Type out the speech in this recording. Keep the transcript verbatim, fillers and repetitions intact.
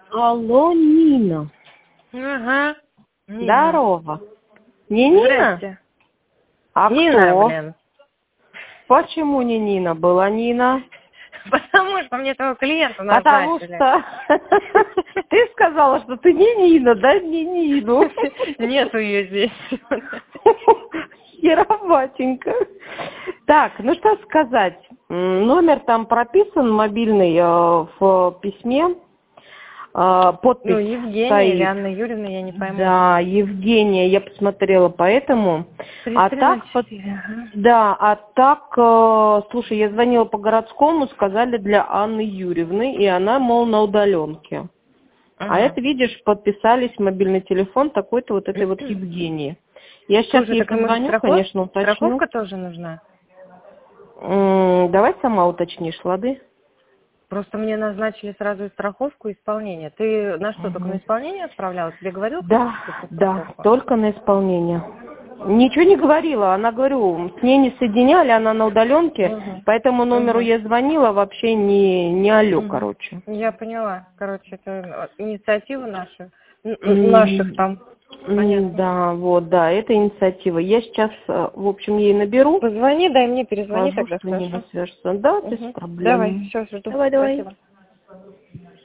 Алло, Нина. Ага. Нина. Здорово. Не Нина? Здрасте. А Нина, кто? блин. Почему не Нина? Была Нина. Потому что мне твоего клиента Потому назначили. что ты сказала, что ты не Нина, да, не Нину. Нету ее здесь. Хероватенько. Так, ну что сказать. Номер там прописан, мобильный, э, в письме. Э, подпись Ну, Евгения стоит. или Анна Юрьевна, я не пойму. Да, Евгения, я посмотрела, поэтому. А так, под... ага. да, а так, э, слушай, я звонила по городскому, сказали для Анны Юрьевны, и она, мол, на удаленке. Ага. А это, видишь, подписались мобильный телефон такой-то вот этой вот Евгении. Я сейчас Слушай, ей так ему позвоню, страхов... конечно, уточню. страховка тоже нужна? М, Давай сама уточнишь, лады? Просто мне назначили сразу и страховку, и исполнение. Ты на что, только на Угу. исполнение отправляла? Тебе говорил Да, кто-то про да, страховку? только на исполнение. Ничего не говорила, она, говорю, с ней не соединяли, она на удаленке, Угу. по этому номеру Угу. я звонила, вообще не, не алло, Угу. короче. Я поняла. Короче, это инициатива наша. Н- Наших М, там. м, Понятно. Да, вот, да, это инициатива. Я сейчас, э, в общем, ей наберу, Позвони, дай мне, перезвони скажу, тогда, что не хорошо? свяжется. Да, без Угу. Давай, проблем. все, жду. Давай, давай. Спасибо.